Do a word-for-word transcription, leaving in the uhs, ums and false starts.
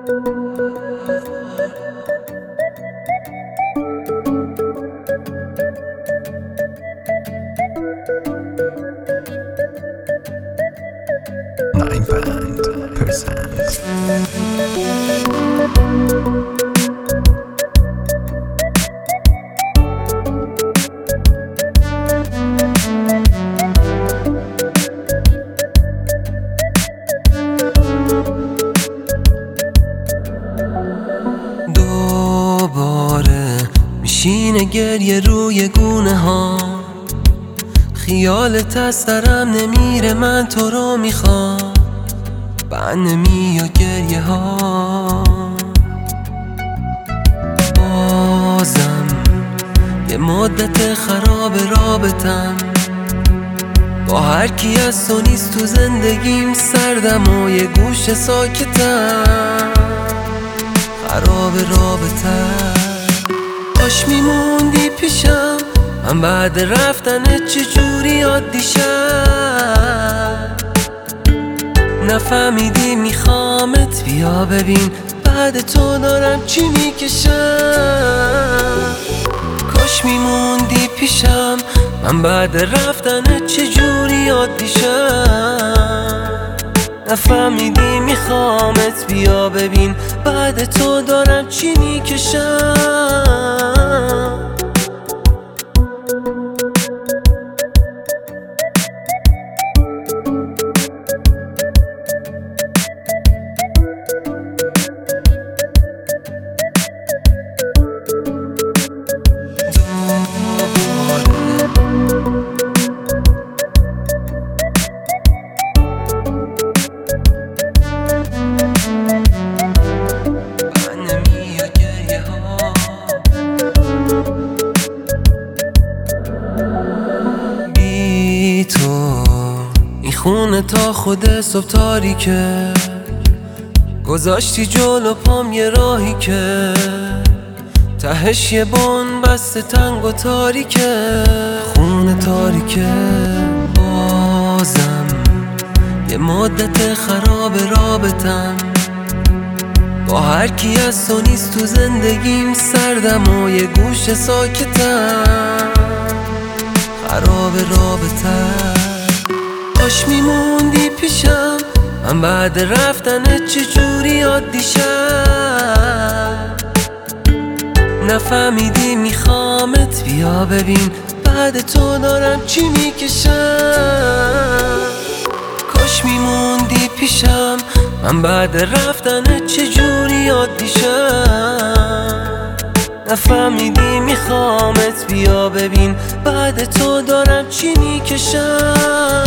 Nine band presents. دوباره میشینه گریه روی گونه ها، خیالت از سرم نمیره، من تو رو میخوام، بند نمیاد گریه ها. بازم یه مدت خراب رابطم، با هر کی از تو نیست تو زندگیم، سردم و یه گوش ساکتم، خراب رابطم. کاش میموندی پیشم، من بعد رفتنت چجوری عادی شم. نفهمیدی میخوامت، بیا ببین بعد تو دارم چی میکشم. کاش میموندی پیشم، من بعد رفتنت چجوری عادی شم. نفهمیدی میخوامت، بیا ببین بعد تو دارم چی میکشم. خونه تا خود صبح تاریکه، گذاشتی جلو پام یه راهی که تهش یه بن بسته تنگ و تاریکه. خونه تاریکه، بازم یه مدت خراب رابطم، با هر کی از تو نیست تو زندگیم، سردم و یه گوش ساکتم، خراب رابطم. کاش میموندی پیشم، من بعد رفتنت چجوری عادی شم. نفهمیدی میخوامت، بیا ببین بعد تو دارم چی میکشم. کاش میموندی پیشم، من بعد رفتنت چجوری عادی شم. نفهمیدی میخوامت، بیا ببین بعد تو دارم چی میکشم.